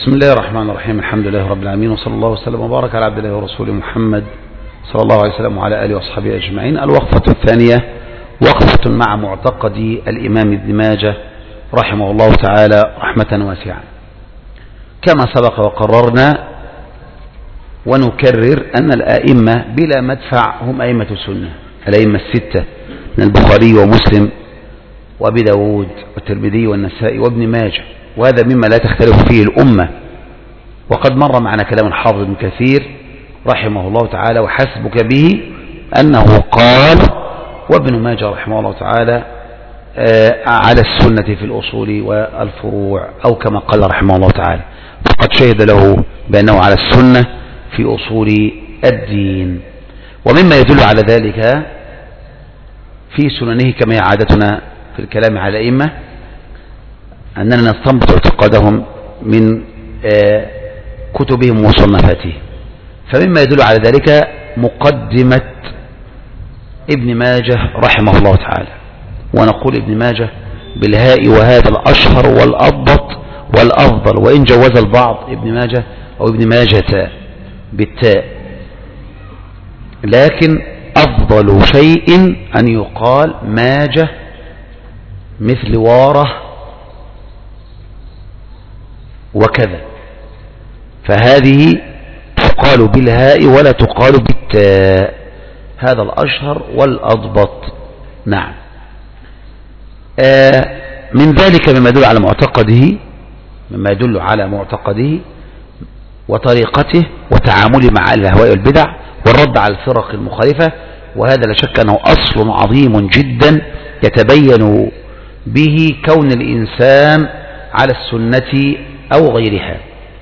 بسم الله الرحمن الرحيم. الحمد لله رب العالمين، وصلى الله وسلم وبارك على عبد الله ورسوله محمد صلى الله عليه وسلم وعلى آله وأصحابه أجمعين. الوقفة الثانية وقفة مع معتقد الإمام ابن ماجه رحمه الله تعالى رحمة واسعة. كما سبق وقررنا ونكرر أن الآئمة بلا مدفع هم أئمة السنة، الأئمة الستة من البخاري ومسلم وأبي داود والترمذي والنسائي وابن ماجه، وهذا مما لا تختلف فيه الأمة. وقد مر معنا كلام الحافظ ابن كثير رحمه الله تعالى وحسبك به أنه قال وابن ماجه رحمه الله تعالى على السنة في الأصول والفروع، أو كما قال رحمه الله تعالى، فقد شهد له بأنه على السنة في أصول الدين. ومما يدل على ذلك في سننه كما هي عادتنا في الكلام على الأئمة أننا نستنبط اعتقادهم من كتبهم ومصنفاتهم. فمما يدل على ذلك مقدمة ابن ماجه رحمه الله تعالى، ونقول ابن ماجه بالهاء، وهذا الأشهر والأضبط والأفضل، وإن جوز البعض ابن ماجه أو ابن ماجة بالتاء، لكن أفضل شيء أن يقال ماجه مثل واره وكذا، فهذه تقال بالهاء ولا تقال بالتاء، هذا الأشهر والأضبط. نعم. من ذلك مما يدل على معتقده وطريقته وتعامله مع الأهواء والبدع والرد على الفرق المخالفة، وهذا لا شك أنه أصل عظيم جدا يتبين به كون الإنسان على السنة أو غيرها،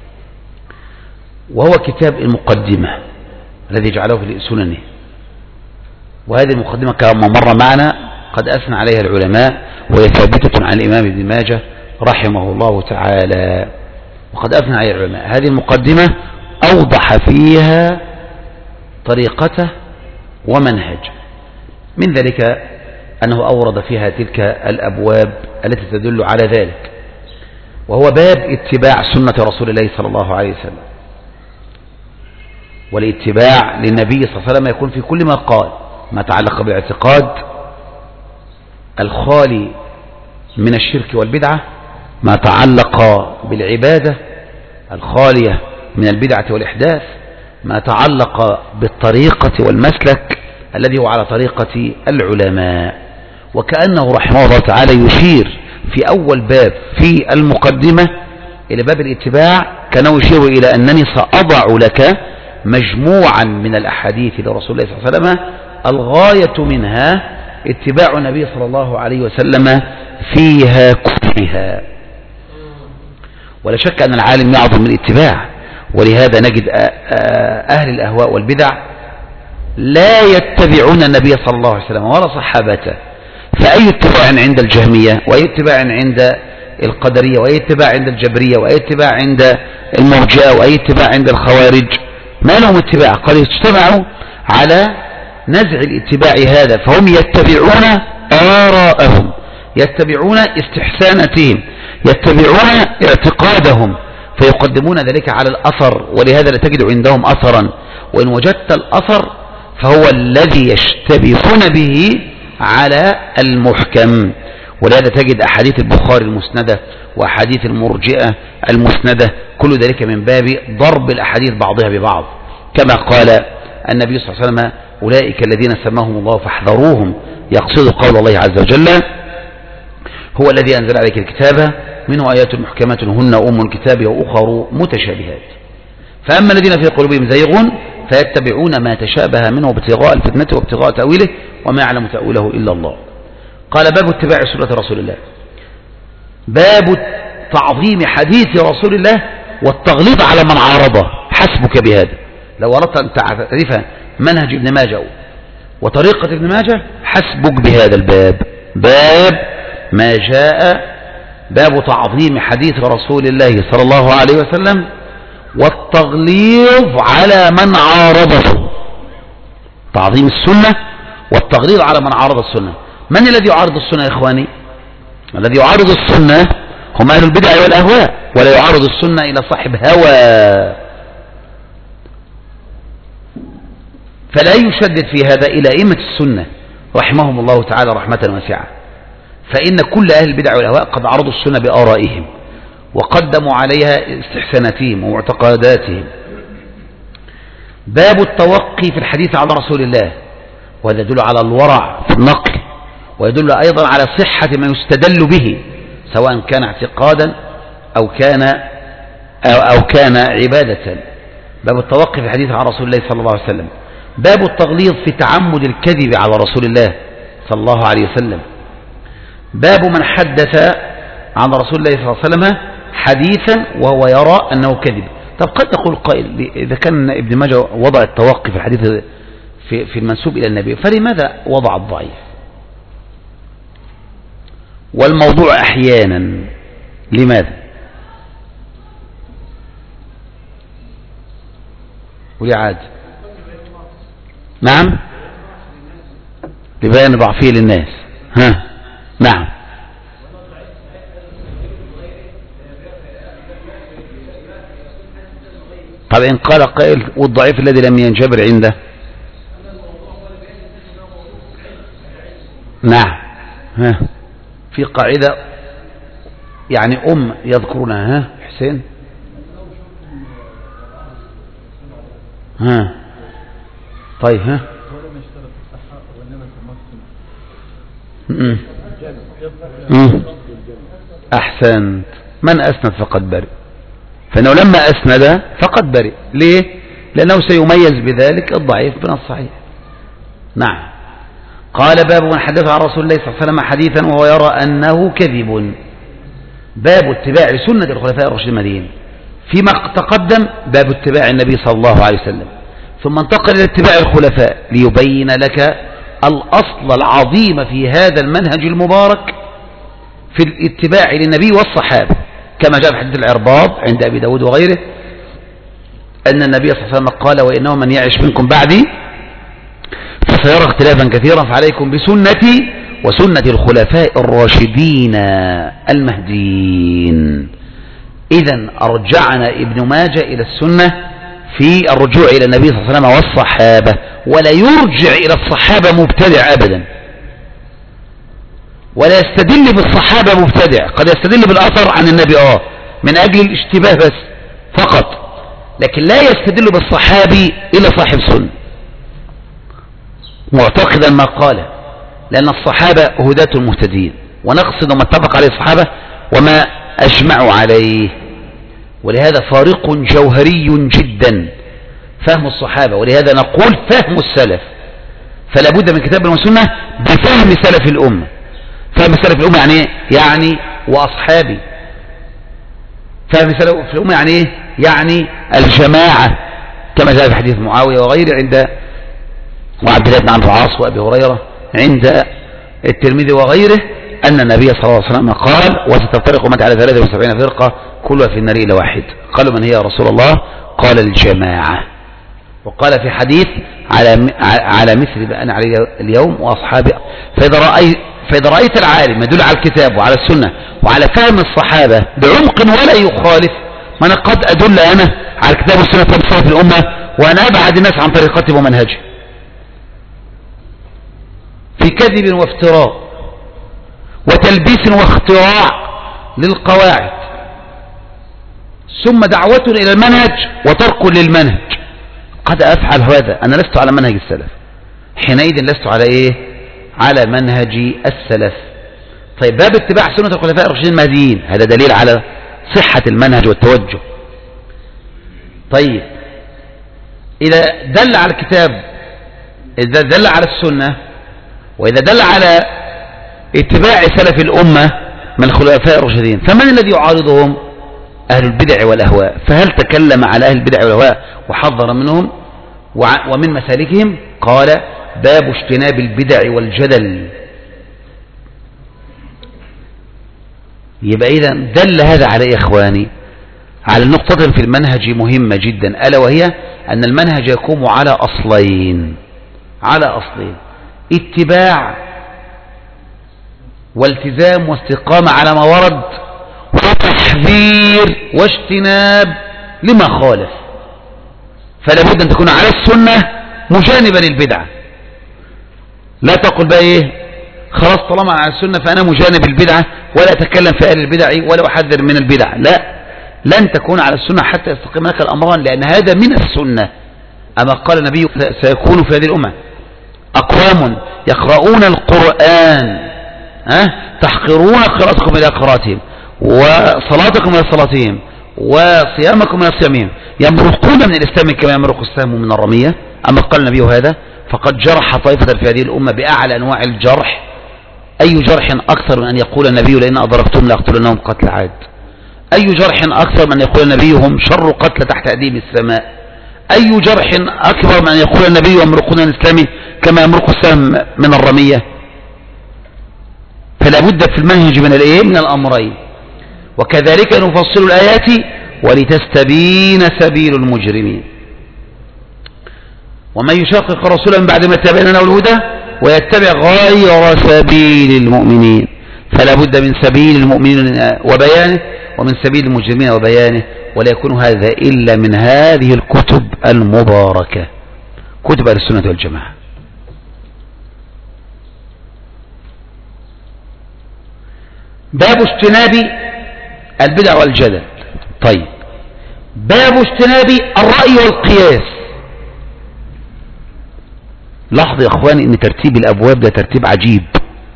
وهو كتاب المقدمة الذي جعله في سننه. وهذه المقدمة كما مر معنا قد أثنى عليها العلماء، وهي ثابتة عن الإمام ابن ماجه رحمه الله تعالى، وقد أثنى عليها العلماء. هذه المقدمة أوضح فيها طريقته ومنهج، من ذلك أنه أورد فيها تلك الأبواب التي تدل على ذلك، وهو باب اتباع سنة رسول الله صلى الله عليه وسلم، والاتباع للنبي صلى الله عليه وسلم يكون في كل ما قال، ما تعلق بالاعتقاد الخالي من الشرك والبدعة، ما تعلق بالعبادة الخالية من البدعة والإحداث، ما تعلق بالطريقة والمسلك الذي هو على طريقة العلماء. وكأنه رحمه الله تعالى يشير في أول باب في المقدمة إلى باب الاتباع، كانه يشير إلى أنني سأضع لك مجموعا من الأحاديث لرسول الله صلى الله عليه وسلم الغاية منها اتباع النبي صلى الله عليه وسلم فيها كلها. ولا شك أن العالم يعظم من الاتباع، ولهذا نجد أهل الأهواء والبدع لا يتبعون النبي صلى الله عليه وسلم ولا صحابته، فأي اتباع عند الجهمية، وأي اتباع عند القدرية، وأي اتباع عند الجبرية، وأي اتباع عند المرجئة، وأي اتباع عند الخوارج، ما لهم اتباع؟ قد اجتمعوا على نزع الاتباع هذا، فهم يتبعون آراءهم، يتبعون استحساناتهم، يتبعون اعتقادهم، فيقدمون ذلك على الأثر، ولهذا لا تجد عندهم أثرا، وإن وجدت الأثر فهو الذي يشتبهون به على المحكم. ولهذا تجد أحاديث البخاري المسندة وأحاديث المرجئة المسندة، كل ذلك من باب ضرب الأحاديث بعضها ببعض، كما قال النبي صلى الله عليه وسلم أولئك الذين سماهم الله فاحذروهم، يقصد قول الله عز وجل هو الذي أنزل عليك الكتاب منه آيات محكمات هن أم الكتاب وأخر متشابهات، فأما الذين في قلوبهم زيغ فيتبعون ما تشابه منه ابتغاء الفتنة وابتغاء تأويله وما يعلم تأويله إلا الله. قال باب اتباع سنة رسول الله، باب تعظيم حديث رسول الله والتغليظ على من عارضه. حسبك بهذا، لو أردت أن تعرف منهج ابن ماجه وطريقة ابن ماجه حسبك بهذا الباب، باب ما جاء، باب تعظيم حديث رسول الله صلى الله عليه وسلم والتغليظ على من عارضه، تعظيم السنة والتغليظ على من عارض السنة. من الذي يعارض السنة يا إخواني؟ الذي يعارض السنة هم أهل البدع والأهواء، ولا يعارض السنة إلى صاحب هوى. فلا يشدد في هذا إلى أئمة السنة رحمهم الله تعالى رحمة واسعة، فإن كل أهل البدع والأهواء قد عرضوا السنة بآرائهم وقدموا عليها استحساناتهم ومعتقداتهم. باب التوقي في الحديث عن رسول الله، وهذا يدل على الورع في النقل، ويدل أيضا على صحة ما يستدل به سواء كان اعتقادا أو كان عبادة. باب التوقي في الحديث عن رسول الله صلى الله عليه وسلم. باب التغليظ في تعمد الكذب على رسول الله صلى الله عليه وسلم. باب من حدث عن رسول الله صلى الله عليه وسلم حديثا وهو يرى أنه كذب. طب قد يقول قائل إذا كان ابن ماجه وضع التوقي في الحديث في المنسوب إلى النبي، فلماذا وضع الضعيف والموضوع أحيانا؟ لماذا؟ ولي عاد؟ نعم، لبيان ضعفه للناس. ها نعم. طب إن قال قائل والضعيف الذي لم ينجبر عنده؟ نعم. ها في قاعدة يعني يذكرونها. ها حسين؟ ها طيب. ها أحسنت. من أسند فقد برئ، فإنه لما أسند فقد برئ. ليه؟ لأنه سيميز بذلك الضعيف من الصحيح. نعم. قال باب من حدث عن رسول الله صلى الله عليه وسلم حديثا وهو يرى أنه كذب. باب اتباع سنة الخلفاء الراشدين المهديين. فيما تقدم باب اتباع النبي صلى الله عليه وسلم، ثم انتقل إلى اتباع الخلفاء ليبين لك الأصل العظيم في هذا المنهج المبارك في الاتباع للنبي والصحابة، كما جاء في حديث العرباض عند أبي داود وغيره أن النبي صلى الله عليه وسلم قال: وإنه من يعش منكم بعدي فسيرى اختلافا كثيرا فعليكم بسنتي وسنة الخلفاء الراشدين المهديين. إذن أرجعنا ابن ماجه إلى السنة في الرجوع إلى النبي صلى الله عليه وسلم والصحابة، ولا يرجع إلى الصحابة مبتدع أبدا، ولا يستدل بالصحابة مبتدع. قد يستدل بالأثر عن النبي من أجل الاشتباه بس فقط، لكن لا يستدل بالصحابي إلى صاحب سنة معتقدا ما قال، لأن الصحابة هداة المهتدين، ونقصد ما اتفق عليه الصحابة وما أجمعوا عليه. ولهذا فارق جوهري جدا فهم الصحابة، ولهذا نقول فهم السلف، فلا بد من كتاب وسنة بفهم سلف الأمة. فهم سلف الأمة يعني ايه؟ يعني وأصحابي. فهم سلف الأمة يعني ايه؟ يعني الجماعة، كما جاء في حديث معاوية وغيره عند وعبد الله بن عمرو العاص وأبي هريرة عند الترمذي وغيره أن النبي صلى الله عليه وسلم قال: وستفترق أمتي على 73 فرقة كلها في النار إلا واحد. قالوا: من هي يا رسول الله؟ قال: الجماعة. وقال في حديث: على مثل ما أنا عليه اليوم وأصحابي. فإذا رأيت العالم يدل على الكتاب وعلى السنة وعلى فهم الصحابة بعمق ولا يخالف، من قد أدل أنا على الكتاب والسنة في الأمة وأنا أبعد الناس عن طريقتهم ومنهجهم في كذب وافتراء وتلبيس واختراع للقواعد، ثم دعوة إلى المنهج وترك للمنهج. قد أفعل هذا، أنا لست على منهج السلف، حينئذ لست على إيه؟ على منهج السلف. طيب، باب اتباع سنة الخلفاء الراشدين المهديين، هذا دليل على صحة المنهج والتوجه. طيب، إذا دل على الكتاب، إذا دل على السنة، وإذا دل على اتباع سلف الأمة من الخلفاء الراشدين، فمن الذي يعارضهم؟ أهل البدع والأهواء. فهل تكلم على أهل البدع والأهواء وحذر منهم ومن مسالكهم؟ قال: باب اجتناب البدع والجدل. يبقى إذا دل هذا على إيه يا إخواني؟ على نقطة في المنهج مهمة جدا، ألا وهي أن المنهج يقوم على أصلين، اتباع والتزام واستقامة على ما ورد، وتحذير واجتناب لما خالف. فلا بد أن تكون على السنة مجانبا للبدعة. لا تقل بقى ايه خلاص طالما على السنة فأنا مجانب البدعة ولا أتكلم في أهل البدع ولا أحذر من البدع. لا، لن تكون على السنة حتى يستقيم لك الأمران، لأن هذا من السنة. أما قال النبي سيكون في هذه الأمة أقوام يقرؤون القرآن تحقرون قراءتكم إلى قراءتهم وصلاتكم إلى صلاتهم وصيامكم إلى صيامهم، يمرقون من الإسلام كما يمرق السهم من الرمية. أما قال النبي هذا فقد جرح طائفة في هذه الأمة بأعلى أنواع الجرح. أي جرح أكثر من أن يقول النبي لئن أدركتم لأقتلنهم قتل عاد؟ أي جرح أكثر من أن يقول النبي هم شر قتل تحت أديم السماء؟ أي جرح أكبر من أن يقول النبي يمرقون الإسلام كما يمرق السهم من الرمية؟ فلا بد في المنهج من الأمرين. وكذلك نفصل الآيات ولتستبين سبيل المجرمين. ومن يشاقق رسولا من بعد ما تبين له الهدى ويتبع غير سبيل المؤمنين. فلا بد من سبيل المؤمنين وبيانه ومن سبيل المجرمين وبيانه، ولا يكون هذا إلا من هذه الكتب المباركة، كتب أهل السنة والجماعة. باب اجتناب البدع والجدل. طيب، باب اجتناب الرأي والقياس. لاحظوا يا اخواني ان ترتيب الابواب ده ترتيب عجيب.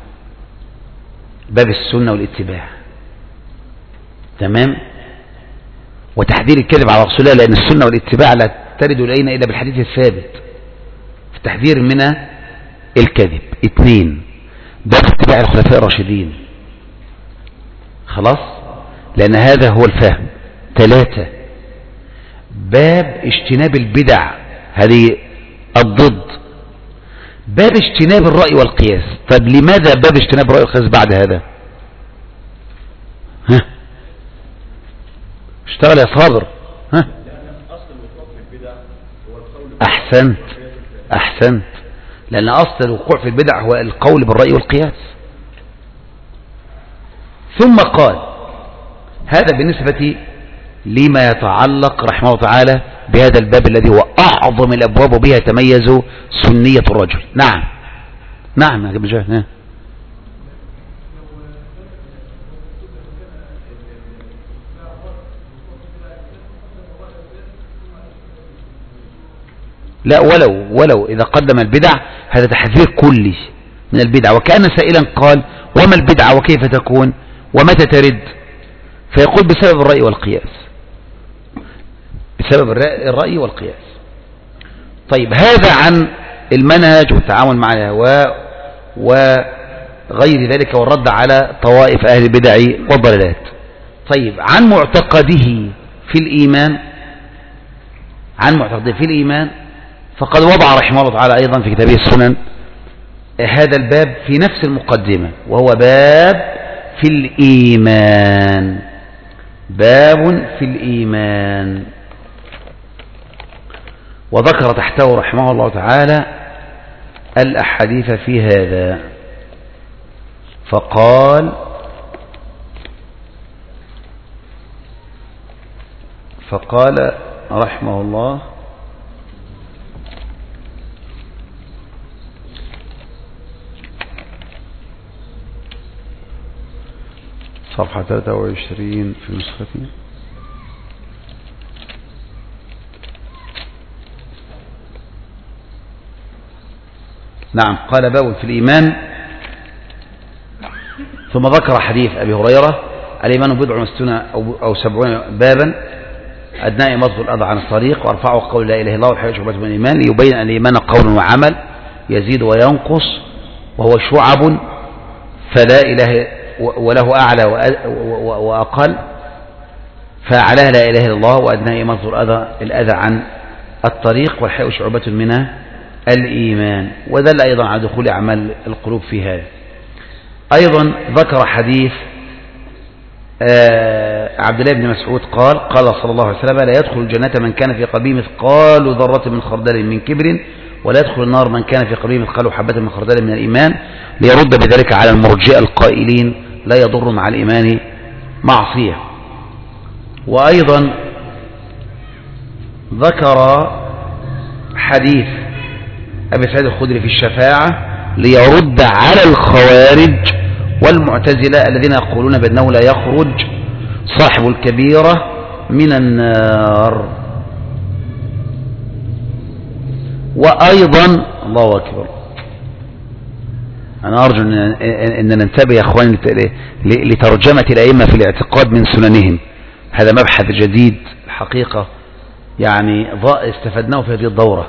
باب السنة والاتباع، تمام، وتحذير الكذب على رسول الله، لان السنة والاتباع لا ترد الينا الا بالحديث الثابت، في التحذير من الكذب. 2 باب اتباع الخلفاء الراشدين، خلاص، لان هذا هو الفهم. 3 باب اجتناب البدع، هذه الضد. باب اجتناب الرأي والقياس. طيب لماذا باب اجتناب الرأي والقياس بعد هذا؟ اشتغل يا صابر. احسنت، لان اصل الوقوع في البدع هو القول بالرأي والقياس. ثم قال هذا بالنسبة لما يتعلق رحمه الله تعالى بهذا الباب الذي هو أعظم الأبواب وبها يتميز سنية الرجل. نعم يا ابن جاه. لا، ولو إذا قدم البدع هذا تحذير كلي من البدع. وكأن سائلا قال وما البدعة وكيف تكون ومتى ترد؟ فيقول بسبب الرأي والقياس، بسبب الرأي والقياس. طيب، هذا عن المنهج والتعامل مع الهواء وغير ذلك والرد على طوائف أهل البدع والضلالات. طيب، عن معتقده في الإيمان، فقد وضع رحمه الله تعالى أيضا في كتابه السنن هذا الباب في نفس المقدمة، وهو باب في الإيمان. باب في الإيمان، وذكر تحته رحمه الله تعالى الأحاديث في هذا. فقال رحمه الله صفحة 23 في نسختي. نعم، قال باب في الإيمان، ثم ذكر حديث أبي هريرة الإيمان بضع وستون أو 70 بابا، أدناه مضغ الأذى عن الطريق، وأرفعه قول لا إله إلا الله والحياة شعبة من الإيمان، ليبين أن الإيمان قول وعمل يزيد وينقص، وهو شعب فلا إله وله أعلى وأقل، فأعلاه لا إله إلا الله، وأدناه مضغ الأذى عن الطريق، والحياة شعبة من الإيمان. ودل أيضا على دخول أعمال القلوب في هذا. أيضا ذكر حديث عبد الله بن مسعود قال صلى الله عليه وسلم لا يدخل الجنة من كان في قلبه مثقال ذرة من خردل من كبر، ولا يدخل النار من كان في قلبه مثقال حبة من خردل من الإيمان، ليرد بذلك على المرجئة القائلين لا يضر مع الإيمان معصية. وأيضا ذكر حديث أبي سعيد الخدري في الشفاعة ليرد على الخوارج والمعتزلة الذين يقولون بأنه لا يخرج صاحب الكبيرة من النار. وأيضا الله أكبر، أنا أرجو أن ننتبه يا أخواني لترجمة الأئمة في الاعتقاد من سننهم. هذا مبحث جديد الحقيقة، يعني استفدناه في هذه الدورة،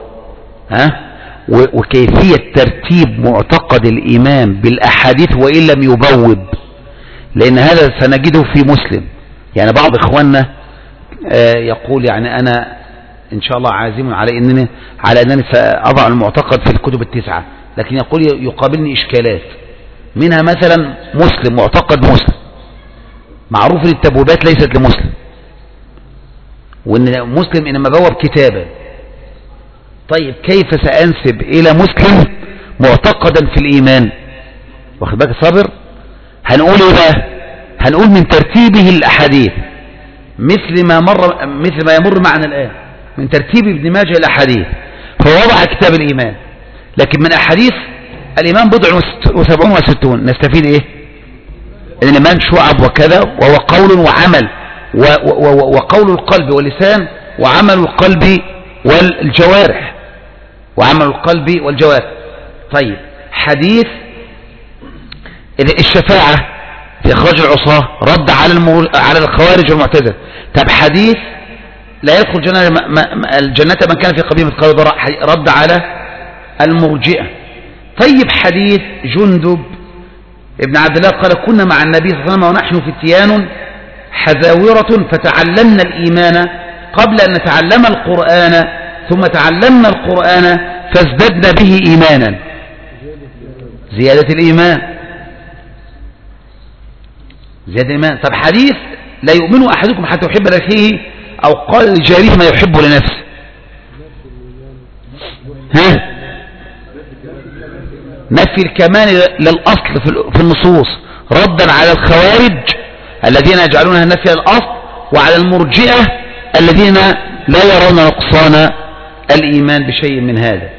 وكيفية ترتيب معتقد الإيمان بالأحاديث وإن لم يبوب، لأن هذا سنجده في مسلم. يعني بعض إخواننا يقول يعني أنا إن شاء الله عازم على أنني سأضع المعتقد في الكتب التسعة، لكن يقول يقابلني إشكالات، منها مثلا مسلم، معتقد مسلم معروف ان التبويبات ليست لمسلم، وان مسلم انما بوب كتابا. طيب كيف سأنسب الى مسلم معتقدا في الايمان؟ واخد بالك صابر؟ هنقول ايه بقى؟ هنقول من ترتيبه الاحاديث مثل ما يمر معنا الان من ترتيب ابن ماجه الاحاديث، فوضع كتاب الايمان، لكن من احاديث الإيمان بضع وسبعون وستون نستفيد إيه؟ إن الإيمان شعب وكذا، وهو قول وعمل، وقول القلب واللسان، وعمل القلب والجوارح، وعمل القلب والجوارح. طيب حديث الشفاعة في إخراج العصاة رد على الخوارج والمعتزلة. طب حديث لا يدخل الجنة من كان في قبيل مثقال ذرة رد على المرجئة. طيب حديث جندب ابن عبد الله قال كنا مع النبي صلى الله عليه وسلم ونحن فتيان حذاورة فتعلمنا الإيمان قبل أن نتعلم القرآن ثم تعلمنا القرآن فازددنا به إيمانا. زيادة الإيمان، زيادة الإيمان. طب حديث لا يؤمن أحدكم حتى يحب لأخيه أو قال لجاره ما يحب لنفسه، نفي الكمال للأصل في النصوص ردا على الخوارج الذين يجعلونها نفي الأصل، وعلى المرجئة الذين لا يرون نقصان الإيمان بشيء من هذا.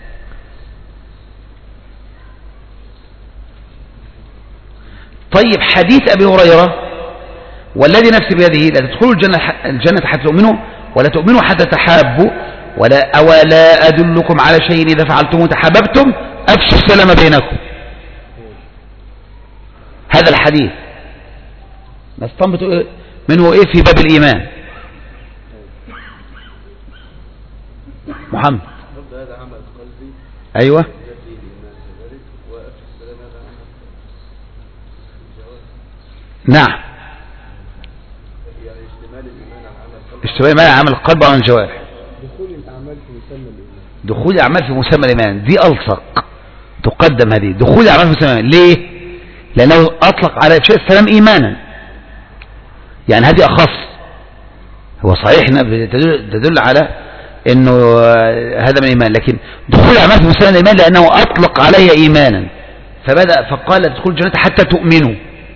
طيب حديث أبي هريرة والذي نفسي بيده لا تدخلوا الجنة حتى تؤمنوا ولا تؤمنوا حتى تحابوا أولا أدلكم على شيء إذا فعلتم تحاببتم أفشوا السلام بينكم. هذا الحديث نستنبط منه إيه في باب الإيمان؟ محمد أيوة نعم، اشتمال الإيمان على عمل القلب وعمل الجوارح، دخول الأعمال في مسمى الإيمان دي ألصق تقدم. هذه دخول الأعمال في مسمى الإيمان ليه؟ لأنه أطلق على إفشاء السلام إيمانا، يعني هذه أخص. هو صحيح تدل على أنه هذا من الإيمان، لكن دخول الأعمال في مسمى الإيمان لأنه أطلق عليها إيمانا، فبدأ فقال تدخل الجنة حتى تؤمنوا.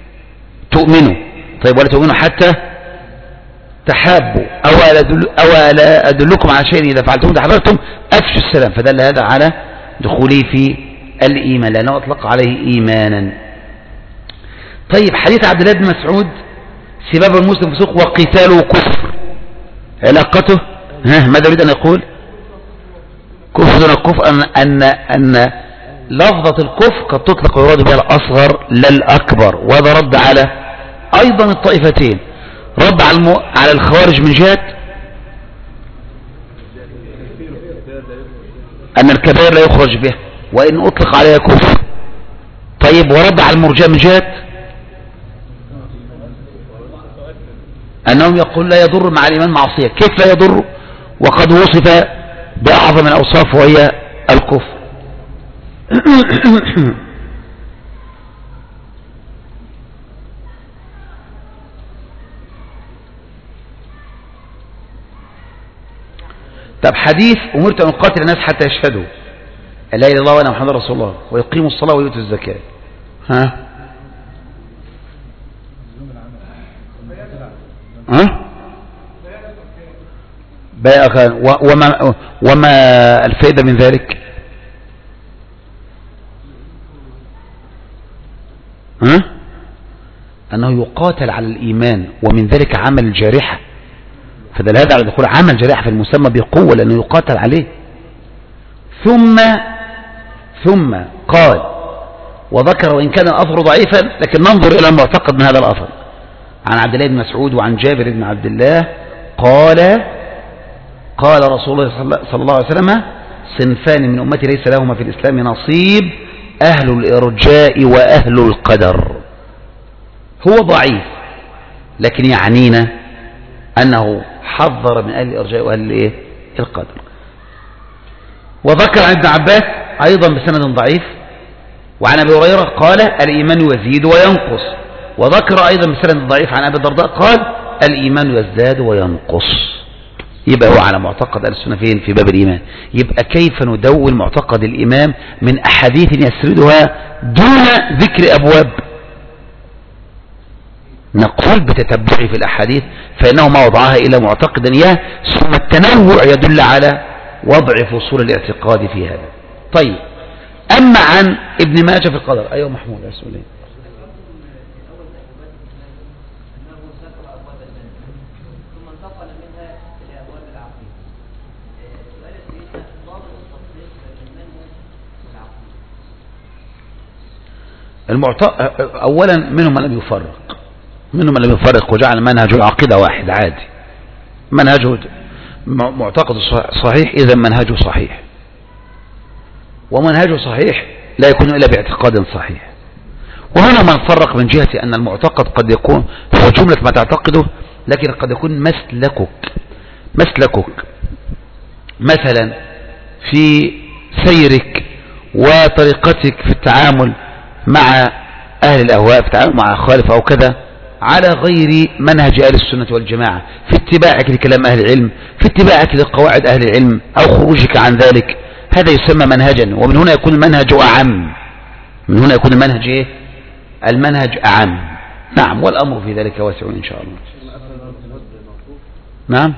طيب ولا تؤمنوا حتى تحابوا أولا أدلكم على شيء إذا فعلتم تحاببتم أفشوا السلام، فدل هذا على دخوله في الإيمان لأنه أطلق عليه إيمانا. طيب حديث عبد الله بن مسعود سباب المسلم فسوق وقتاله كفر، علاقته ماذا يريد أن يقول؟ كفر دون الكفر، أن لفظة الكفر قد تطلق ويراد بها الأصغر لا الأكبر، وهذا رد على أيضا الطائفتين، رد على الخوارج من جهة أن الكبائر لا يخرج به وإن أطلق عليها كفر. طيب ورد على المرجئة من جهة أنهم يقول لا يضر مع الإيمان معصية. كيف لا يضر وقد وصف بأعظم الأوصاف وهي الكفر؟ طب حديث أمرت أن أقاتل الناس حتى يشهدوا لا إله إلا الله وأن محمد رسول الله ويقيموا الصلاة ويؤتوا الزكاة. وما الفائدة من ذلك؟ أنه يقاتل على الإيمان، ومن ذلك عمل الجارحة، فدل هذا على دخول عمل جارحة في المسمى بقوة لأنه يقاتل عليه. ثم قال وذكر وإن كان الأثر ضعيفا لكن ننظر إلى المعتقد من هذا الأثر عن عبد الله بن مسعود وعن جابر بن عبد الله قال رسول الله صلى الله عليه وسلم صنفان من أمتي ليس لهما في الإسلام نصيب، أهل الإرجاء وأهل القدر. هو ضعيف لكن يعنينا أنه حذر من أهل الإرجاء وأهل القدر. وذكر عن ابن عباس أيضا بسند ضعيف وعن أبي هريرة قال الإيمان يزيد وينقص، وذكر أيضا بسند ضعيف عن أبي الدرداء قال الإيمان يزداد وينقص. يبقى هو على معتقد أهل السنة فين؟ في باب الإيمان. يبقى كيف ندون معتقد الإمام من أحاديث يسردها دون ذكر أبواب؟ نقول بتتبعي في الأحاديث فإنه ما وضعها إلى معتقد إياه، ثم التنوع يدل على وضع فصول الاعتقاد في هذا. طيب، أما عن ابن ماجه في القدر. أيوة محمود أسئلين. أولا منهم من لم يفرق وجعل منهج العقيدة واحد عادي، منهجه معتقد صحيح، إذا منهجه صحيح، ومنهجه صحيح لا يكون إلا باعتقاد صحيح. وهنا من فرق من جهة أن المعتقد قد يكون هو جملة ما تعتقده، لكن قد يكون مسلكك مثلا في سيرك وطريقتك في التعامل مع أهل الأهواء، في التعامل مع خالف أو كذا، على غير منهج أهل السنة والجماعة، في اتباعك لكلام أهل العلم، في اتباعك لقواعد أهل العلم، أو خروجك عن ذلك، هذا يسمى منهجا. ومن هنا يكون المنهج أعم، المنهج أعم. نعم، والأمر في ذلك واسع إن شاء الله. نعم،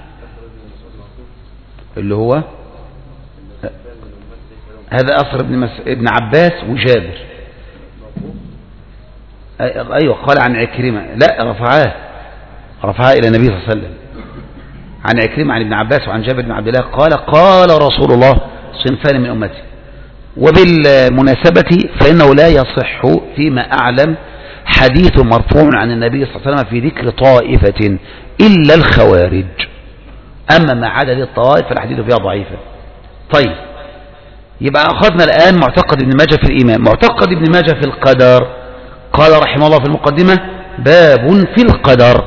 اللي هو هذا أثر ابن عباس وجابر. أيوة، قال عن عكرمة، لا رفعها إلى النبي صلى الله عليه وسلم، عن عكرمة عن ابن عباس وعن جابر بن عبد الله قال رسول الله صنفان من أمتي. وبالمناسبة فإنه لا يصح فيما أعلم حديث مرفوع عن النبي صلى الله عليه وسلم في ذكر طائفة إلا الخوارج، أما ما عدا للطوائف فالحديث فيها ضعيفة. طيب، يبقى أخذنا الآن معتقد ابن ماجه في الإيمان. معتقد ابن ماجه في القدر، قال رحمه الله في المقدمة باب في القدر،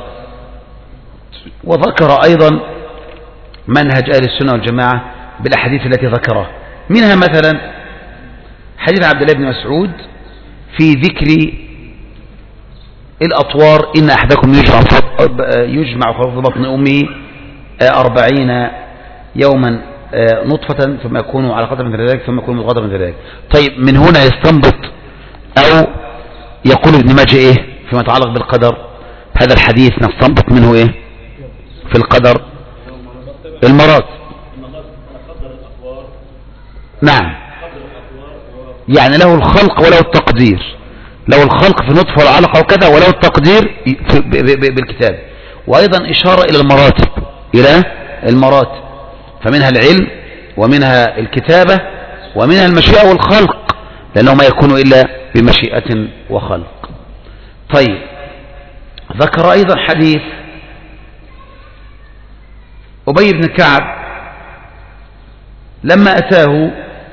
وذكر أيضا منهج أهل السنة والجماعة بالأحاديث التي ذكرها، منها مثلا حديث عبد الله بن مسعود في ذكر الأطوار، إن أحدكم يجمع في بطن أمه 40 يوما نطفة ثم يكون علقة مثل ذلك ثم يكون مضغة مثل ذلك. طيب، من هنا يستنبط أو يقول ابن ماجه فيما يتعلق بالقدر، هذا الحديث نستنبط منه في القدر؟ المرات. نعم، يعني له الخلق وله التقدير، له الخلق في النطفة والعلقة وكذا، وله التقدير بالكتاب. وأيضا إشارة إلى المراتب، فمنها العلم ومنها الكتابة ومنها المشيئة والخلق، لأنه ما يكون إلا بمشيئة وخلق. طيب، ذكر أيضا حديث أبي بن كعب لما أتاه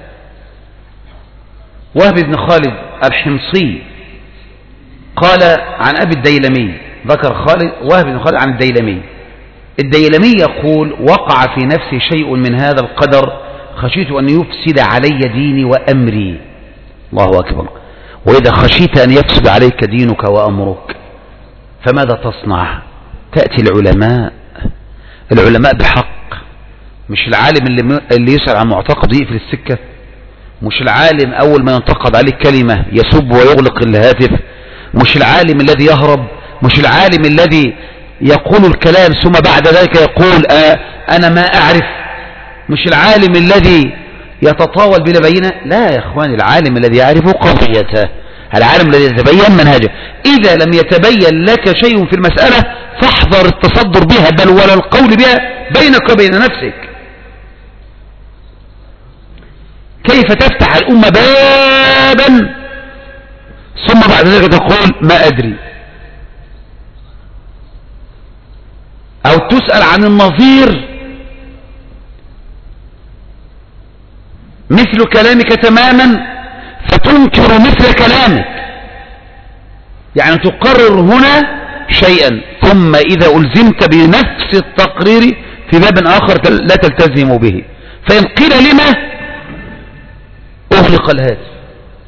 وهب بن خالد الحمصي، قال عن أبي الديلمي، ذكر وهب بن خالد عن الديلمي يقول وقع في نفسي شيء من هذا القدر خشيت أن يفسد علي ديني وأمري. الله أكبر. وإذا خشيت أن يفسد عليك دينك وأمرك فماذا تصنع؟ تأتي العلماء بحق، مش العالم اللي يسأل عن معتقد يقفل السكة، مش العالم أول ما ينتقد عليه كلمة يسب ويغلق الهاتف، مش العالم الذي يهرب، مش العالم الذي يقول الكلام ثم بعد ذلك يقول أنا ما أعرف. مش العالم الذي يتطاول بلا بينة، لا يا اخواني، العالم الذي يعرف قضيته، العالم الذي يتبين منهجه. إذا لم يتبين لك شيء في المسألة فاحذر التصدر بها، بل ولا القول بها بينك وبين نفسك. كيف تفتح الأمة بابا ثم بعد ذلك تقول ما أدري، أو تسأل عن النظير مثل كلامك تماما فتنكر مثل كلامك، يعني تقرر هنا شيئا ثم إذا ألزمت بنفس التقرير في باب آخر لا تلتزم به، فإن قيل لما أغلق الهاتف.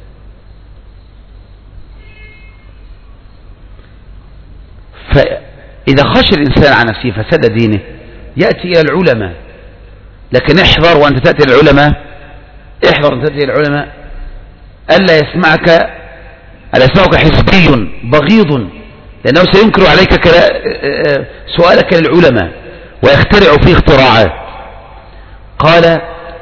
فإذا خشى الإنسان عن نفسه فساد دينه يأتي إلى العلماء، لكن احذر وأنت تأتي إلى العلماء، احذر أن تأتي إلى العلماء ألا يسمعك حزبي بغيض، لأنه سينكر عليك سؤالك للعلماء ويخترع فيه اختراعات. قال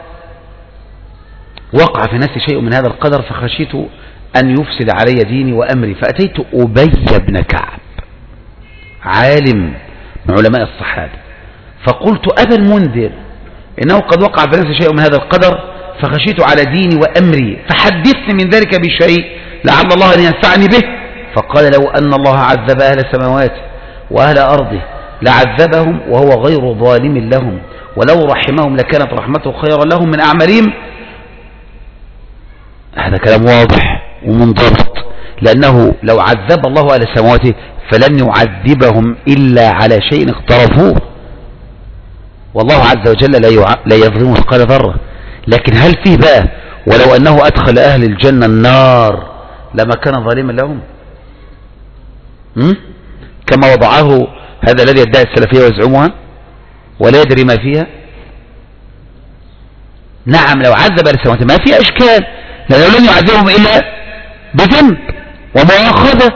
وقع في نفسي شيء من هذا القدر فخشيت أن يفسد علي ديني وأمري، فأتيت أبي بن كعب عالم من علماء الصحابة فقلت أبا المنذر إنه قد وقع في نفسي شيء من هذا القدر فخشيت على ديني وأمري، فحدثني من ذلك بشيء لعل الله أن ينفعني به. فقال لو أن الله عذب أهل السماوات وأهل أرضه لعذبهم وهو غير ظالم لهم، ولو رحمهم لكانت رحمته خيرا لهم من أعمالهم. هذا كلام واضح ومنضبط، لأنه لو عذب الله أهل السماوات فلن يعذبهم إلا على شيء اقترفوه، والله عز وجل لا يظلم مثقال ذرة. لكن هل فيه بقى ولو أنه أدخل أهل الجنة النار لما كان ظالما لهم كما وضعه هذا الذي يدعي السلفية ويزعمها ولا يدري ما فيها؟ نعم لو عذب أهل السماوات ما فيها إشكال، لأنه لن يعذبهم إلا بذنب ومؤاخذة.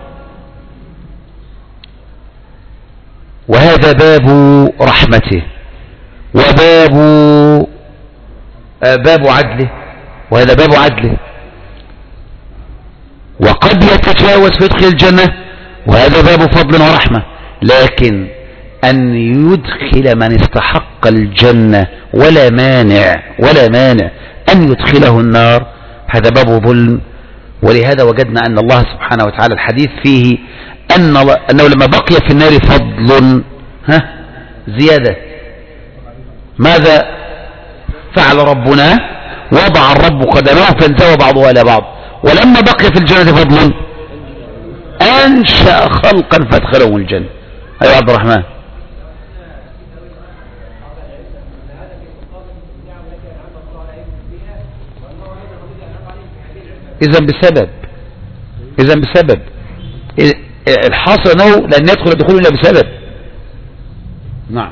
وهذا باب رحمته باب عدله، وهذا باب عدله، وقد يتجاوز في يدخل الجنة، وهذا باب فضل ورحمة. لكن أن يدخل من استحق الجنة ولا مانع أن يدخله النار، هذا باب ظلم. ولهذا وجدنا أن الله سبحانه وتعالى الحديث فيه أنه لما بقي في النار فضل زيادة، ماذا فعل ربنا؟ وضع الرب قدمه فانزوى بعضها إلى بعض. ولما بقي في الجنة فضل أنشأ خلقا فادخلهم الجنة. أيها عبد الرحمن، إذا بسبب الحاصل أنه لن يدخل الدخول إلا بسبب. نعم.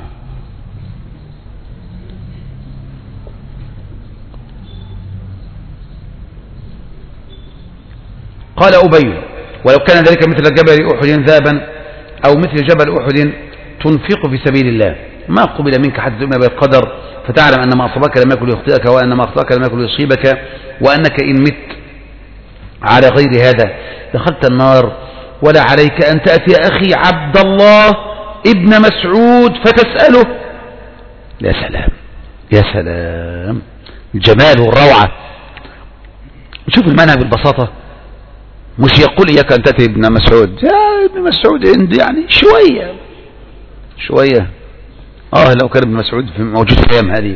قال أبي ولو كان ذلك مثل جبل أحد ذهبا أو مثل جبل أحد تنفق في سبيل الله ما قبل منك حتى تؤمن بالقدر فتعلم أن ما أصابك لم يكن ليخطئك وأن ما أخطأك لم يكن ليصيبك وأنك إن مت على غير هذا دخلت النار. ولا عليك أن تأتي أخي عبد الله ابن مسعود فتسأله. يا سلام يا سلام، الجمال والروعة. شوف المنهج بالبساطة، مش يقول إياك أن تأتي ابن مسعود، يا ابن مسعود يعني شوية لو كان ابن مسعود موجود في الأيام هذه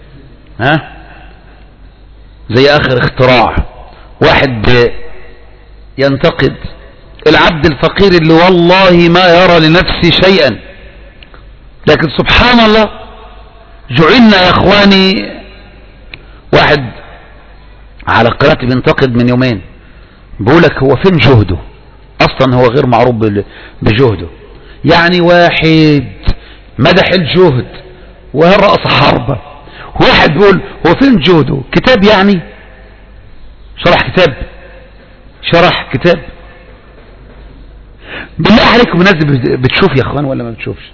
زي آخر اختراع واحد ينتقد العبد الفقير اللي والله ما يرى لنفسه شيئا، لكن سبحان الله جعلنا يا اخواني. واحد على قناتي بينتقد من يومين بقولك هو فين جهده، اصلا هو غير معروف بجهده، يعني واحد مدح الجهد ورأس حربة، واحد بيقول هو فين جهده، كتاب يعني شرح كتاب بالله عليكم الناس بتشوف يا اخوان ولا ما بتشوفش؟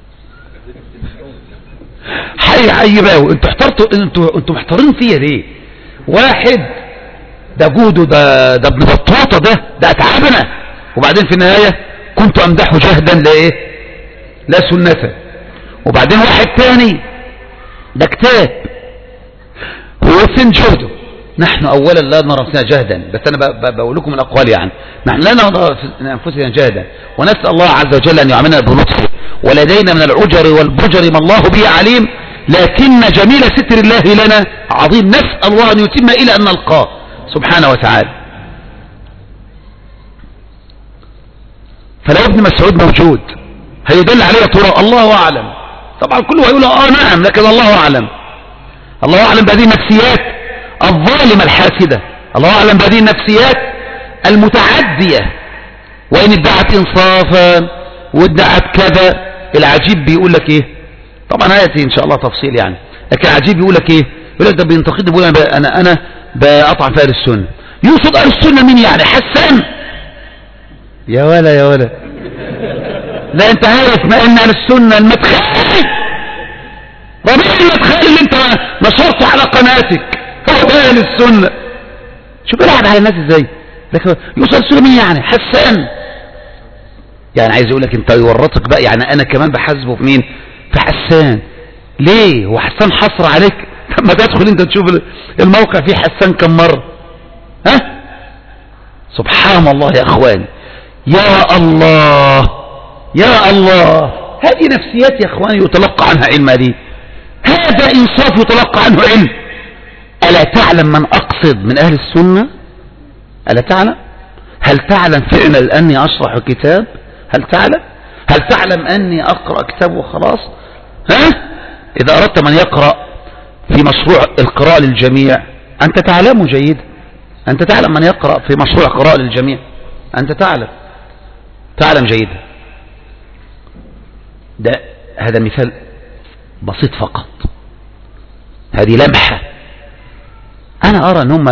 حي عيب قوي. انتوا احترتوا، انتوا محتارين فيا ليه؟ واحد ده جوده، ده ابن بطوطه، ده اتعبنا، وبعدين في النهايه كنت امدحه جهدا لايه؟ لا سنته. وبعدين واحد تاني ده كتاب، هو فين جهده؟ نحن اولا لا نرى نفسنا جهدا، بس انا بقول لكم الاقوال يعني، نحن لا نرى انفسنا جهدا، ونسال الله عز وجل ان يعاملنا بلطفه، ولدينا من العجر والبجر ما الله به عليم، لكن جميل ستر الله لنا عظيم، نسال الله ان يتم الى ان نلقاه سبحانه وتعالى. فلو ابن مسعود موجود هيدل عليه ترى الله اعلم، طبعا كله هيقول نعم، لكن الله اعلم. الله اعلم بهذه النفسيات الظالمة الحاسدة، الله اعلم بهذه النفسيات المتعدية، وان ادعت انصافا وادعت كذا. العجيب بيقول لك ايه؟ طبعا هياتي ان شاء الله تفصيل يعني، لكن العجيب بيقول لك ايه؟ يقول لك ده بينتقدني، بيقول انا بقطع في اهل السنه. يقصد اهل السنه مين يعني؟ حسان؟ يا ولا لا انت عارف ما ان اهل السنه المدخل، ربيع المدخل اللي انت نشرته على قناتك هو ده اهل السنه. شوف بيلعب على الناس ازاي. لكن يوصل السنه مين يعني؟ حسان. يعني عايز يقول لك انت يورطك بقى، يعني انا كمان بحاسبه في مين؟ في حسان. ليه؟ هو حسان حصر عليك؟ لما تدخل انت تشوف الموقع فيه حسان كم مرة. ها؟ سبحان الله يا اخواني، يا الله يا الله. هذه نفسيات يا اخواني يتلقى عنها علم، دي هذا انصاف يتلقى عنه علم. ألا تعلم من أقصد من أهل السنة؟ ألا تعلم؟ هل تعلم فعلا أني أشرح كتاب؟ هل تعلم؟ هل تعلم أني أقرأ كتاب وخلاص؟ ها؟ إذا أردت من يقرأ في مشروع القراءة للجميع أنت تعلم جيدا، أنت تعلم من يقرأ في مشروع قراءة للجميع، أنت تعلم جيدا. هذا مثال بسيط فقط، هذه لمحة. أنا أرى أنهم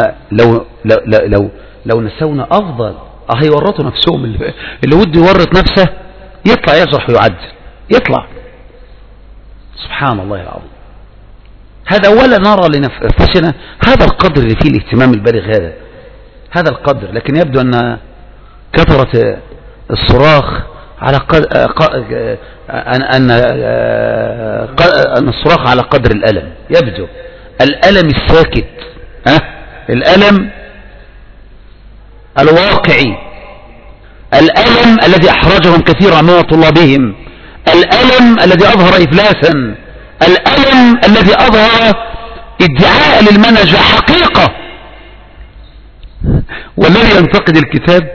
لو نسونا أفضل هيورطوا نفسهم. اللي ودي يورط نفسه يطلع يشرح ويعدل، يطلع. سبحان الله العظيم. هذا ولا نرى لنفسنا هذا القدر اللي فيه الاهتمام البالغ، هذا القدر. لكن يبدو أن كثرة الصراخ على أن الصراخ على قدر الألم. يبدو الألم الساكت، الألم الواقعي، الألم الذي أحرجهم كثيرا من طلابهم، الألم الذي أظهر إفلاسا، الألم الذي أظهر ادعاء للمنهج حقيقة. والذي ينتقد الكتاب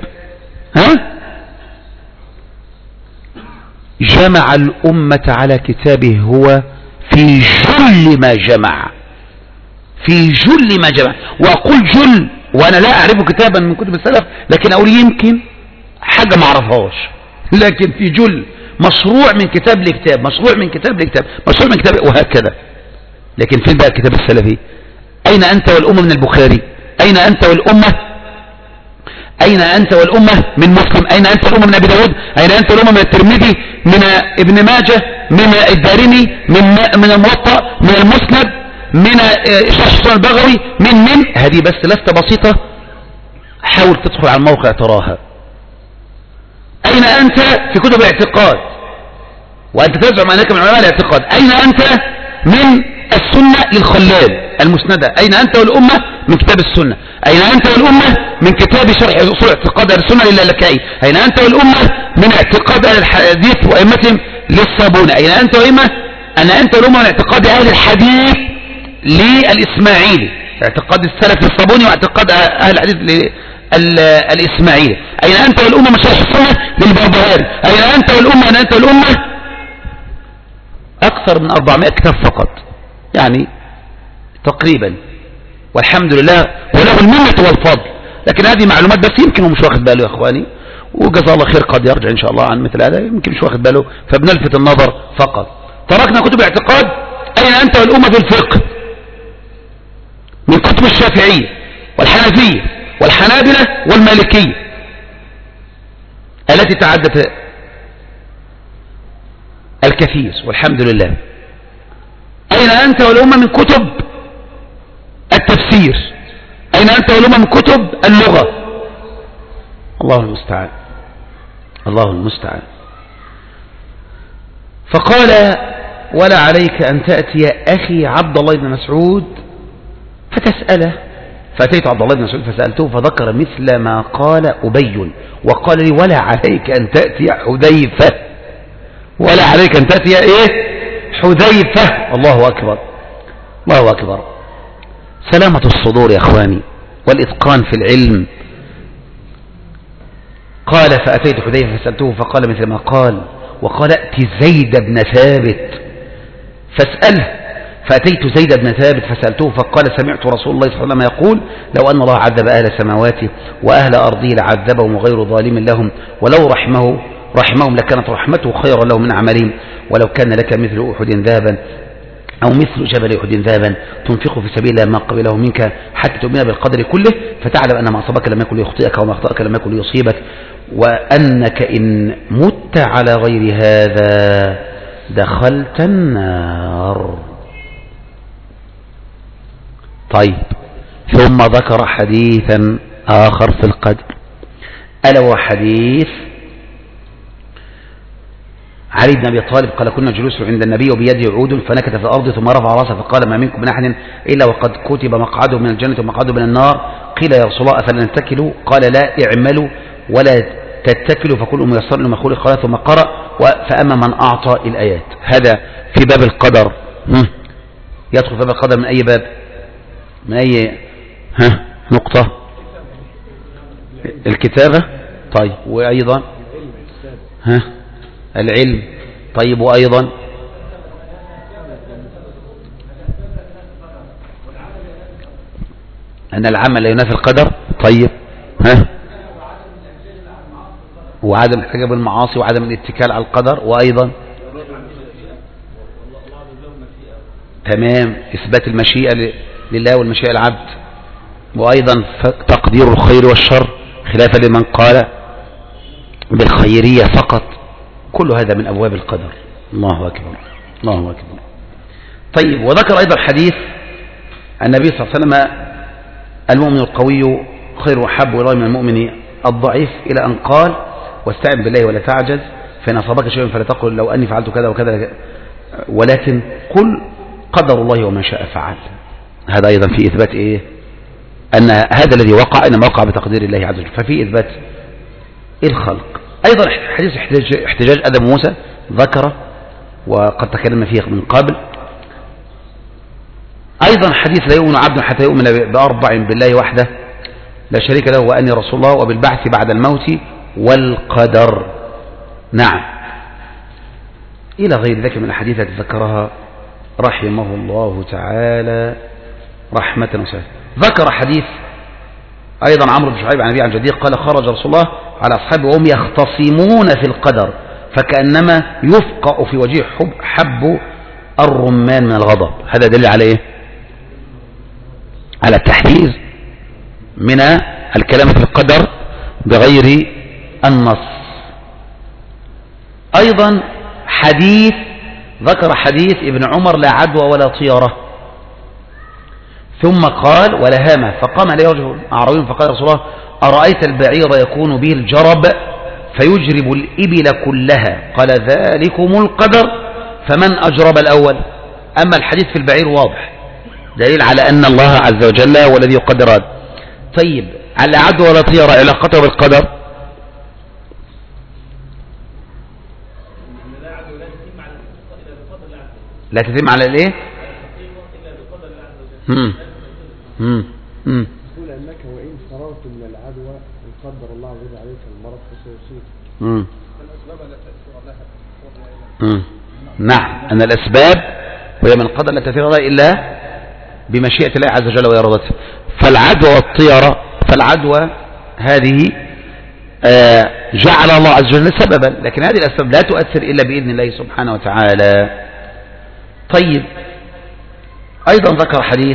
جمع الأمة على كتابه هو في جل ما جمع، في جل ما جمع. وأقول جل وأنا لا أعرف كتابا من كتب السلف، لكن أقول يمكن حاجة ما أعرفهاش، لكن في جل مشروع من كتاب لكتاب، مشروع من كتاب لكتاب، مشروع من كتاب، وهكذا. لكن فين بقى الكتاب السلفي؟ أين أنت والأمة من البخاري؟ أين أنت والأمة؟ أين أنت والأمة من مسلم؟ أين أنت والأمة من أبي داود؟ أين أنت والأمة من الترمذي، من ابن ماجه، من الدارمي، من الموطأ، من المسند، من شرح سنن البغوي، من هذه بس لفتة بسيطة، حاول تدخل على الموقع تراها. أين أنت في كتب الاعتقاد وأنت تزعم أنك من علماء الاعتقاد؟ أين أنت من السنة للخلال المسندة؟ أين أنت والأمة من كتاب السنة؟ أين أنت والأمة من كتاب شرح أصول اعتقاد أهل السنة للالكائي؟ أين أنت والأمة من اعتقاد أهل الحديث وأئمتهم للصابوني؟ أين أنت والأمة والأمة من اعتقاد أهل الحديث للإسماعيلي، اعتقاد السلف للصابوني واعتقاد أهل الحديث الإسماعيلي؟ أين أنت والأمة من شرح السنة للبربهاري؟ أين أنت والأمة أكثر من 400 كتاب فقط يعني تقريبا، والحمد لله وله المنة والفضل. لكن هذه معلومات بس يمكن هو مش واخد باله يا اخواني، وجزاه الله خير قد يرجع ان شاء الله عن مثل هذا، يمكن مش واخد باله فبنلفت النظر فقط. تركنا كتب الاعتقاد. اين انت والامه في الفقه؟ من كتب الشافعيه والحنفيه والحنابلة والمالكيه. التي تعدت الكثير والحمد لله. أين أنت والأمة من كتب التفسير؟ أين أنت والأمة من كتب اللغة؟ الله المستعان، الله المستعان. فقال ولا عليك أن تأتي أخي عبد الله بن مسعود فتسأله. فأتيت عبد الله بن مسعود فسألته فذكر مثل ما قال أبي، وقال لي ولا عليك أن تأتي حذيفة، ولا عليك أن تأتي إيه؟ حذيفة. الله أكبر، الله أكبر. سلامة الصدور يا أخواني والإتقان في العلم. قال فأتيت حذيفة فسألته فقال مثل ما قال، وقال ائت زيد بن ثابت فاسأله. فأتيت زيد بن ثابت فسألته فقال سمعت رسول الله صلى الله عليه وسلم يقول لو أن الله عذب أهل سماواته وأهل أرضه لعذبهم غير ظالم لهم، ولو رحمهم لكانت رحمته خيرا لهم من عملهم، ولو كان لك مثل أحد ذهبا أو مثل جبل أحد ذهبا تنفق في سبيل الله ما قبله منك حتى تؤمن بالقدر كله، فتعلم أن ما أصابك لم يكن ليخطئك وما أخطأك لم يكن ليصيبك، وأنك إن مت على غير هذا دخلت النار. طيب، ثم ذكر حديثا آخر في القدر، ألا وهو حديث علي بن أبي طالب قال كنا جلوس عند النبي وبيده عود فنكت في الأرض ثم رفع رأسه فقال ما منكم من أحد إلا وقد كتب مقعده من الجنة ومقعده من النار. قيل يا رسول الله أفلا نتكلوا؟ قال لا، اعملوا ولا تتكلوا فكل ميسر لما خلق قال. ثم قرأ فأما من أعطى الآيات. هذا في باب القدر. يدخل في باب القدر من أي باب؟ من أي نقطة؟ الكتابة. طيب، وأيضا العلم. طيب، وأيضا أن العمل لا ينافي القدر. طيب، وعدم احتجاب المعاصي وعدم الاتكال على القدر. وأيضا تمام إثبات المشيئة لله والمشيئة العبد. وأيضا تقدير الخير والشر خلافا لمن قال بالخيرية فقط. كل هذا من أبواب القدر. الله أكبر، الله أكبر. طيب، وذكر أيضا حديث النبي صلى الله عليه وسلم المؤمن القوي خير وحب والله من المؤمن الضعيف، إلى أن قال واستعن بالله ولا تعجز فإن أصابك شيء فلا تقل لو أني فعلت كذا وكذا ولكن قل قدر الله وما شاء فعل. هذا أيضا في إثبات إيه؟ أن هذا الذي وقع إنما وقع بتقدير الله عز وجل، ففي إثبات الخلق. أيضا حديث احتجاج آدم وموسى ذكر وقد تكلمنا فيه من قبل. أيضا حديث لا يؤمن عبد حتى يؤمن بأربع بالله وحده لا شريك له وأني رسول الله وبالبعث بعد الموت والقدر. نعم، إلى غير ذلك من الحديث التي ذكرها رحمه الله تعالى رحمة وسعة. ذكر حديث أيضا عمرو بن شعيب عن أبي عن جدير قال خرج رسول الله على أصحابه وهم يختصمون في القدر فكأنما يفقأ في وجه حب الرمان من الغضب. هذا دليل على إيه؟ على التحذير من الكلام في القدر بغير النص. أيضا حديث ذكر حديث ابن عمر لا عدوى ولا طيرة، ثم قال ولا هامة. فقام عليه رجل أعرابي فقال رسول الله أرأيت البعير يكون به الجرب فيجرب الإبل كلها؟ قال ذلكم القدر فمن أجرب الأول. أما الحديث في البعير واضح دليل على أن الله عز وجل هو الذي يقدر هذا. طيب، على عدوى ولا طيرة علاقته بالقدر؟ لا تتم على الايه؟ يقول انك وان فررت من العدوى ان قدر الله عز وجل عليك المرض فسيصيبك. نعم، ان الاسباب وهي من القدر لا تأثير الله الا بمشيئة الله عز وجل وإرادته. فالعدوى والطيرة، فالعدوى هذه جعل الله عز وجل سببا، لكن هذه الأسباب لا تؤثر إلا بإذن الله سبحانه وتعالى. طيب، أيضا ذكر حديث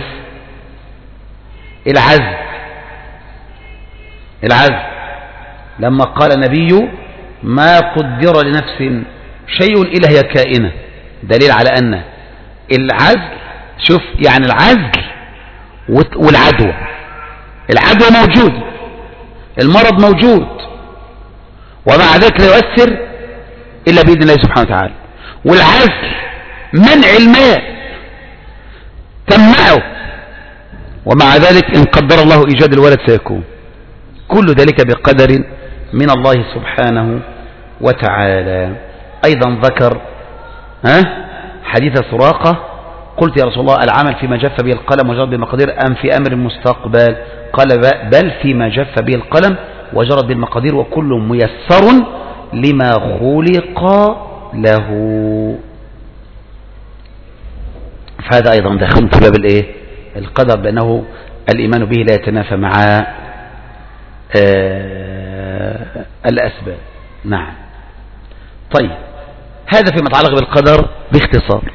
العزل لما قال النبي ما قدر لنفس شيء إلا هي كائنة، دليل على أن العزل، شوف يعني العزل والعدوى، العدوى موجود، المرض موجود، ومع ذلك لا يؤثر إلا بإذن الله سبحانه وتعالى. والعزل منع الماء تمنعه، ومع ذلك إن قدر الله إيجاد الولد سيكون، كل ذلك بقدر من الله سبحانه وتعالى. أيضا ذكر حديث سراقة: قلت يا رسول الله العمل فيما جف به القلم وجرت به المقادير أم في أمر مستقبل؟ قال بل فيما جف به القلم وجرت به المقادير وكل ميسر لما خلق له. فهذا أيضا داخل في باب القدر، لأنه الإيمان به لا يتنافى مع الأسباب. نعم. طيب، هذا فيما يتعلق بالقدر باختصار.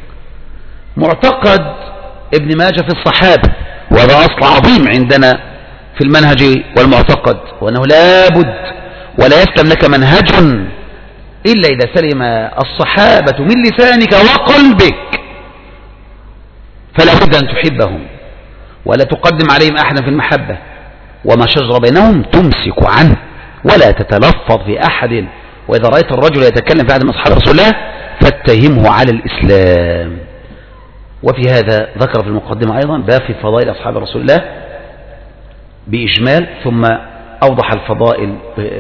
معتقد ابن ماجه في الصحابة، وهذا أصل عظيم عندنا في المنهج والمعتقد، وأنه لا بد ولا يسلم لك منهج إلا إذا سلم الصحابة من لسانك وقلبك، فلا بد أن تحبهم ولا تقدم عليهم أحدا في المحبة، وما شجر بينهم تمسك عنه ولا تتلفظ في أحد، وإذا رأيت الرجل يتكلم في أحد من أصحاب رسول الله فاتهمه على الإسلام. وفي هذا ذكر في المقدمة أيضا باب في فضائل أصحاب رسول الله بإجمال، ثم أوضح الفضائل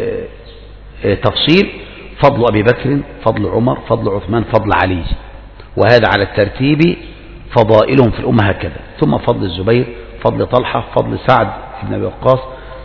تفصيل: فضل أبي بكر، فضل عمر، فضل عثمان، فضل علي، وهذا على الترتيب فضائلهم في الأمة هكذا، ثم فضل الزبير، فضل طلحة، فضل سعد بن أبي وقاص،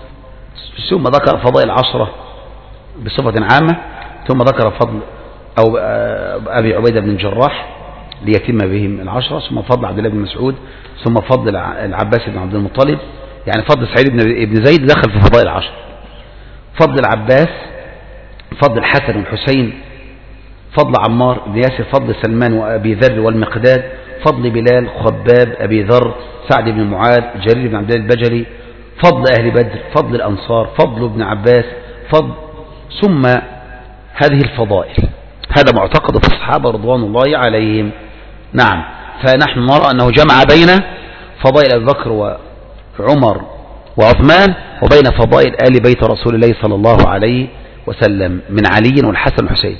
ثم ذكر فضائل 10 بصفة عامة، ثم ذكر فضل أو أبي عبيدة بن الجراح ليتم بهم 10، ثم فضل عبد الله بن مسعود، ثم فضل العباس بن عبد المطلب، يعني فضل سعيد بن زيد دخل في فضائل 10، فضل العباس، فضل الحسن والحسين، فضل عمار بن ياسر، فضل سلمان وأبي ذر والمقداد، فضل بلال، خباب، أبي ذر، سعد بن معاذ، جرير بن عبد الله البجلي، فضل أهل بدر، فضل الأنصار، فضل ابن عباس، فضل، ثم هذه الفضائل. هذا معتقد في الصحابة رضوان الله عليهم. نعم. فنحن نرى أنه جمع بين فضائل أبي بكر وعمر وعثمان وبين فضائل آل بيت رسول الله صلى الله عليه وسلم من علي والحسن والحسين،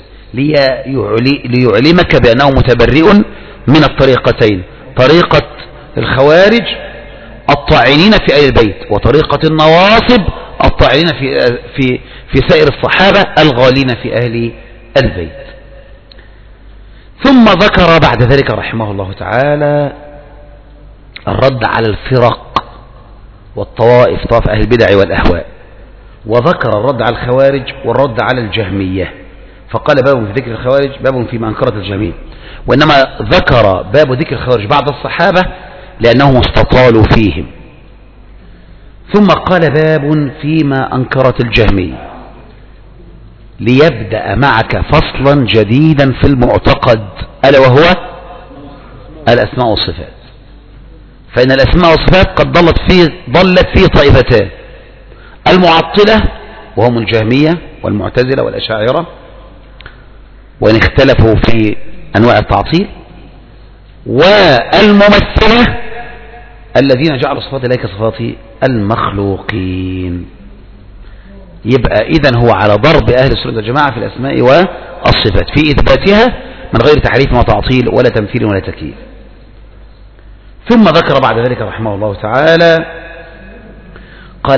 ليعلمك بأنه متبرئ من الطريقتين: طريقة الخوارج الطاعنين في آل البيت، وطريقة النواصب الطاعنين في سائر الصحابة الغالين في أهل البيت. ثم ذكر بعد ذلك رحمه الله تعالى الرد على الفرق والطوائف، طوائف أهل البدع والأهواء، وذكر الرد على الخوارج والرد على الجهمية، فقال باب في ذكر الخوارج باب فيما أنكرت الجهمية، وإنما ذكر باب ذكر الخوارج بعد الصحابة لأنهم استطالوا فيهم. ثم قال باب فيما أنكرت الجهمية، ليبدأ معك فصلا جديدا في المعتقد، ألا وهو الأسماء والصفات. فإن الأسماء والصفات قد ضلت فيه طائفتان: المعطلة وهم الجهمية والمعتزلة والأشاعرة، وإن اختلفوا في أنواع التعطيل، والممثلة الذين جعلوا صفات الله كصفات المخلوقين. يبقى إذن هو على ضرب أهل السنة والجماعة في الأسماء والصفات في إثباتها من غير تحريف وتعطيل ولا تمثيل ولا تكييف. ثم ذكر بعد ذلك رحمه الله تعالى قال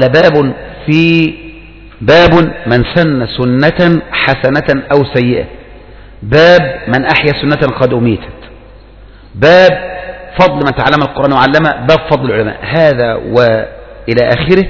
باب من سن سنة حسنة أو سيئة، باب من أحيا سنة قد أميتت، باب فضل من تعلم القرآن وعلمه، باب فضل العلماء، هذا وإلى آخره،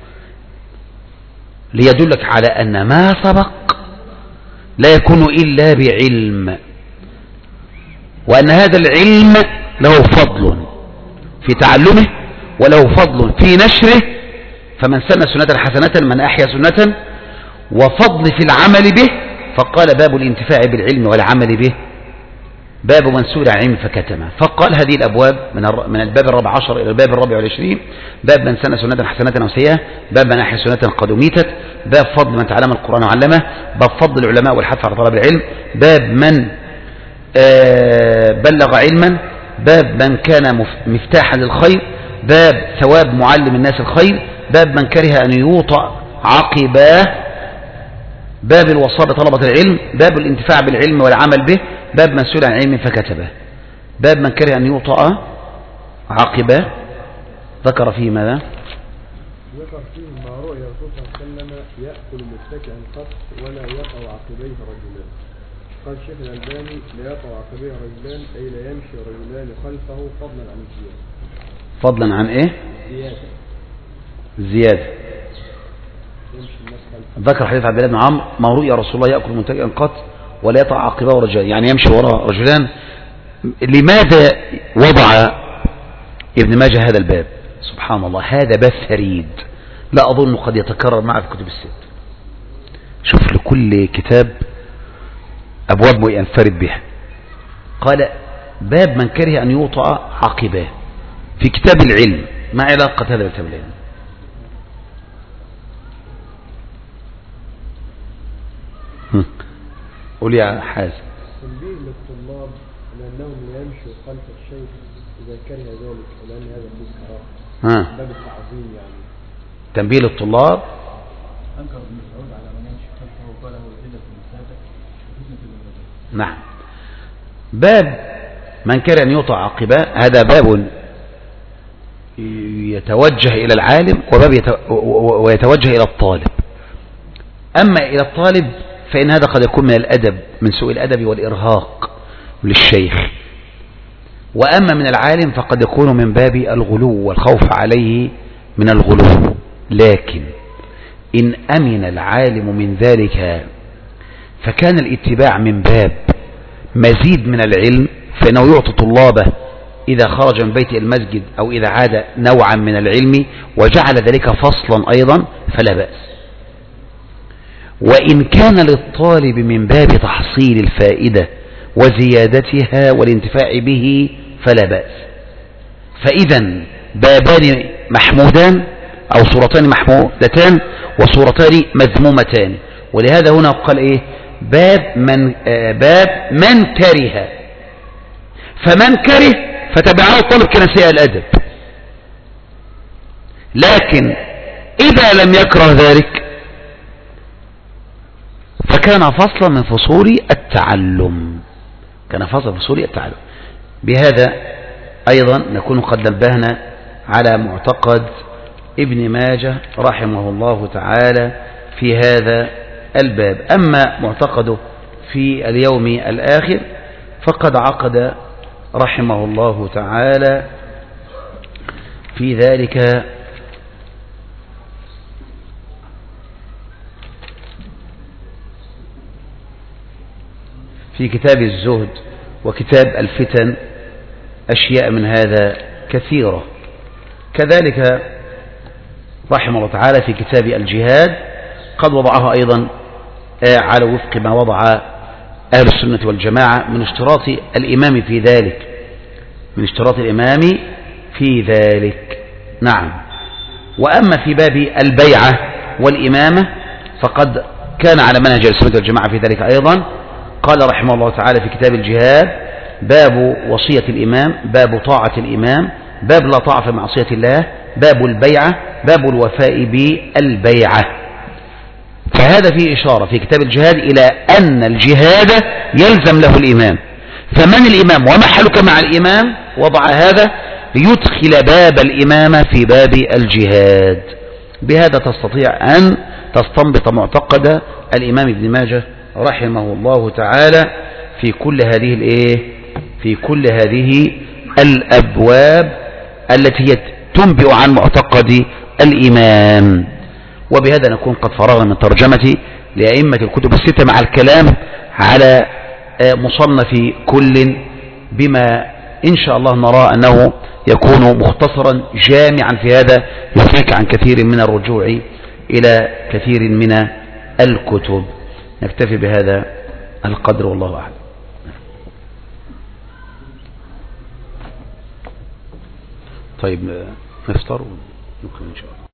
ليدلك على أن ما سبق لا يكون إلا بعلم، وأن هذا العلم له فضل في تعلمه وله فضل في نشره. فمن سن سنة حسنة من أحيا سنة، وفضل في العمل به، فقال باب الانتفاع بالعلم والعمل به. باب من سئل عن علم فكتمه. فقال هذه الأبواب من الباب 14 إلى الباب 24: باب من سن سنة حسنة أو سيئة، باب من أحيا سنة قد أميتت، باب فضل من تعلم القرآن وعلمه، باب فضل العلماء والحث على طلب العلم، باب من بلغ علما، باب من كان مفتاحا للخير، باب ثواب معلم الناس الخير، باب من كره أن يوطأ عقباه، باب الوصاة بطلبة العلم، باب الانتفاع بالعلم والعمل به، باب من سئل عن علم فكتبه. باب من كره أن يوطأ عقباه ذكر فيه ماذا؟ ذكر فيه ما رؤي الرسول صلى الله عليه وسلم يأكل متكئا قط ولا يقع عقبيه رجلان. قال الشيخ الألباني: لا يقع عقبيه رجلان أي لا يمشي رجلان خلفه فضلا عن الزيادة. فضلا عن ايه؟ زيادة. ذكر حديث عبد الله بن عمرو: ما رؤي رسول الله يأكل متكئا قط ولا يطع عقباه رجلان، يعني يمشي وراء رجلان. لماذا وضع ابن ماجه هذا الباب؟ سبحان الله، هذا باب فريد لا أظن قد يتكرر معه في كتب الست. شوف لكل كتاب أبواب ينفرد بها. قال: باب من كره أن يوطأ عقباه في كتاب العلم. ما علاقة هذا بكتاب العلم؟ قول يا حازم. تنبيه للطلاب لأنهم لا يمشوا خلف الشيخ إذا كره ذلك، ولأن هذا فيه كراهة. باب التعظيم يعني. تنبيه للطلاب. أنكر ابن مسعود على من يمشي خلفه وقال هو زيادة المسافة وفتنة المسافة. نعم. باب من كره أن يوطأ عقباه هذا باب يتوجه إلى العالم وباب ويتوجه إلى الطالب. أما إلى الطالب فإن هذا قد يكون من الأدب، من سوء الأدب والإرهاق للشيخ. وأما من العالم فقد يكون من باب الغلو والخوف عليه من الغلو. لكن إن أمن العالم من ذلك فكان الاتباع من باب مزيد من العلم، فإنه يعطي طلابه إذا خرج من بيت المسجد أو إذا عاد نوعا من العلم وجعل ذلك فصلا أيضا فلا بأس. وإن كان للطالب من باب تحصيل الفائدة وزيادتها والانتفاع به فلا بأس. فإذا بابان محمودان أو صورتان محمودتان وصورتان مذمومتان. ولهذا هنا قال إيه؟ باب من كره. فمن كره فتبعه الطالب كان سيء الأدب. لكن إذا لم يكره ذلك فكان فصلا من فصول التعلم. كان فصلا من فصول التعلم. بهذا أيضا نكون قد نبهنا على معتقد ابن ماجه رحمه الله تعالى في هذا الباب. أما معتقده في اليوم الآخر فقد عقد رحمه الله تعالى في ذلك في كتاب الزهد وكتاب الفتن أشياء من هذا كثيرة. كذلك رحمه الله تعالى في كتاب الجهاد قد وضعها أيضا على وفق ما وضع أهل السنة والجماعة من اشتراط الإمام في ذلك، من اشتراط الإمام في ذلك. نعم. وأما في باب البيعة والإمامة فقد كان على منهج السنة والجماعة في ذلك أيضا. قال رحمه الله تعالى في كتاب الجهاد: باب وصية الإمام، باب طاعة الإمام، باب لا طاعة في معصية الله، باب البيعة، باب الوفاء بالبيعة. فهذا فيه إشارة في كتاب الجهاد إلى أن الجهاد يلزم له الإمام. فمن الإمام ومحلك مع الإمام وضع هذا ليدخل باب الإمامة في باب الجهاد. بهذا تستطيع أن تستنبط معتقد الإمام ابن ماجه رحمه الله تعالى في كل هذه الأبواب التي تنبئ عن معتقد الإمام. وبهذا نكون قد فرغنا من ترجمة لأئمة الكتب الستة مع الكلام على مصنف كل بما إن شاء الله نرى أنه يكون مختصرا جامعا في هذا يفيك عن كثير من الرجوع إلى كثير من الكتب. نكتفي بهذا القدر والله أعلم. طيب نفطر ونكمل إن شاء الله.